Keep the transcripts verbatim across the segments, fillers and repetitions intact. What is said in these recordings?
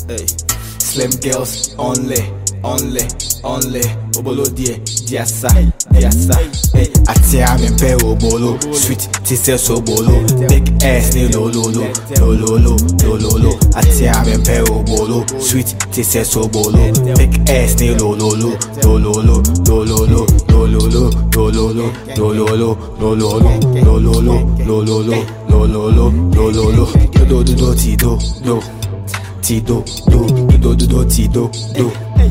Hey. Slim girls only, only, only. Obolo die, diasa, diasa. Hey. Atia me pe obolo, sweet tise so bolo. Big ass ni lo lo lo, lo lo lo, lo lo lo. Atia me pe obolo, sweet tise so bolo. Big ass ni lo lo lo, lo lo lo, lo lo lo, lo lo lo, lo lo lo, lo lo lo, lo lo lo, lo lo lo, lo lo lo, lo lo lo, lo lo lo. Do do do ti do do. Tido, do, do, do, do, tido, do,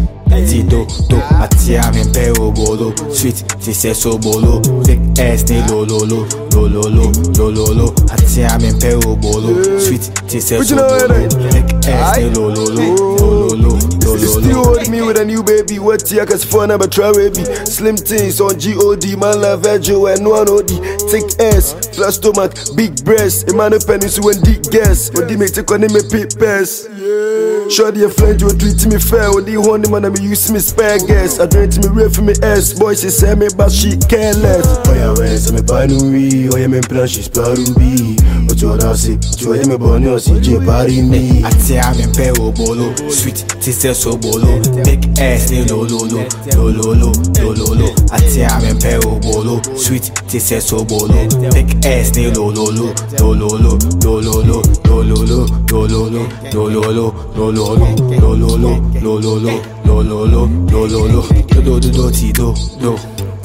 tido, do. Atia me pe obolo, sweet, tise so bolo. Big ass ni lo lo lo, lo lo lo, lo lo lo. Atia me pe obolo, sweet, tise so bolo. Big ass ni lo lo lo, lo lo lo. Still hold me with a new baby. What ya cause fun about try baby. Slim things on G O D. Man love Virgil and one O D. Thick ass, flat stomach, big breast. A man of pennies when deep gas. What they make take on me pit pass. Shorty a friend you treat me fair. When they horny man me use me spare gas. I drink to me real for me ass. Boy she say me but she careless. Oh yeah when some me panui. Oh yeah me plan she's parubi. What you wanna say? You hear me born your C J party me. Atia me pe obolo, sweet tise so bolo. Big ass ni lo lo lo, lo lo lo, lo lo lo. Atia me pe obolo, sweet tise so bolo. Big ass ni lo lo lo, lo lo lo, lo lo lo, lo lo lo, lo lo lo, lo lo lo, lo lo lo, lo lo lo, lo lo lo, lo lo lo, lo lo lo. Do do do ti do do,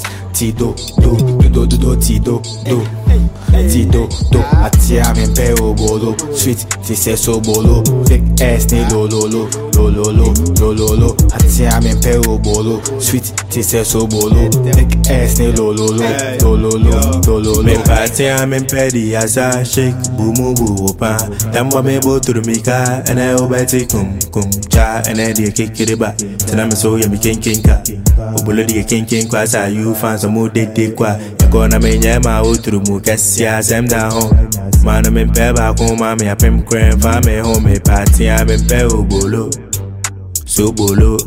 ti do do, do do do ti do do. Tido, do, atia me pe obolo, sweet, tise so bolo. Big ass ni lo lo lo, lo lo lo, lo lo lo. Atia me pe obolo, sweet, tise so bolo. Big ass ni lo lo lo, lo lo lo, lo lo lo. Me patia me pe di asa shake, boomu boo pa. Tamwa me bo to me ka, and I obeti kum kum cha, and I di kick it ba. Tena me so ya me king king ka. Obolo di king king kwa sa you fans mo de de kwa. Gonna me nyama utru mu kasia sem da home. Man me pe ba ko ma me apem kren fa me home me party a me pe obolo. So bolo.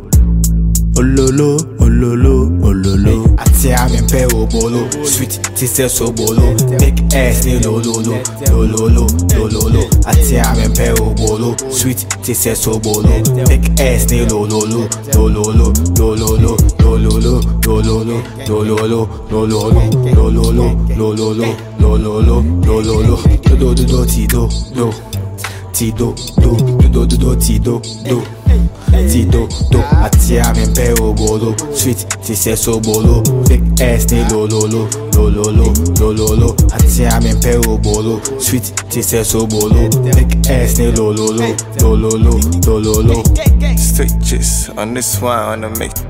Ololo, ololo, ololo. Atia me pe obolo, sweet tise so bolo. Big ass ni lo lo lo, lo lo lo, lo lo lo. Atia me pe obolo, sweet tise so bolo. Big ass ni lo lo lo, lo lo lo, lo lo lo, lo lo lo, lo lo lo, lo lo lo, lo lo lo, lo lo lo, lo lo lo, lo lo lo, lo lo lo. Do do do ti do do, ti do do, do do do ti do do. Tido, do, atia me pe obolo, sweet, tise so bolo. Big ass ni lo lo lo, lo lo lo, lo lo lo. Atia me pe obolo, sweet, tise so bolo. Big ass ni lo lo lo, lo lo lo, lo lo lo. Stitches on this one on the mix.